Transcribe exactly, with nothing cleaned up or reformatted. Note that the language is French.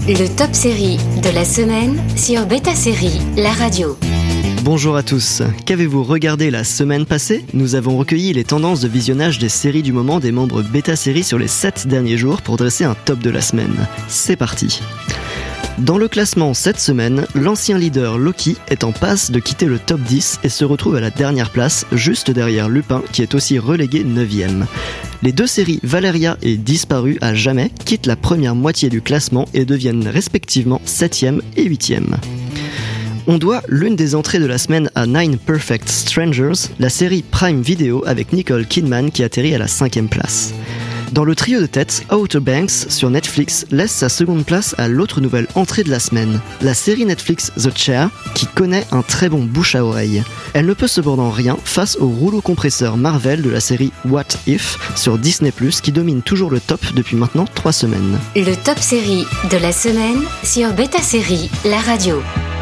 Le top série de la semaine sur Beta Série, la radio. Bonjour à tous, qu'avez-vous regardé la semaine passée ? Nous avons recueilli les tendances de visionnage des séries du moment des membres Beta Série sur les sept derniers jours pour dresser un top de la semaine. C'est parti. Dans le classement cette semaine, l'ancien leader Loki est en passe de quitter le top dix et se retrouve à la dernière place, juste derrière Lupin qui est aussi relégué neuvième. Les deux séries Valeria et Disparu à jamais quittent la première moitié du classement et deviennent respectivement septième et huitième. On doit l'une des entrées de la semaine à Nine Perfect Strangers, la série Prime Video avec Nicole Kidman qui atterrit à la cinquième place. Dans le trio de tête, Outer Banks sur Netflix laisse sa seconde place à l'autre nouvelle entrée de la semaine, la série Netflix The Chair, qui connaît un très bon bouche à oreille. Elle ne peut cependant rien face au rouleau compresseur Marvel de la série What If sur Disney plus, qui domine toujours le top depuis maintenant trois semaines. Le top série de la semaine sur Beta Série, la radio.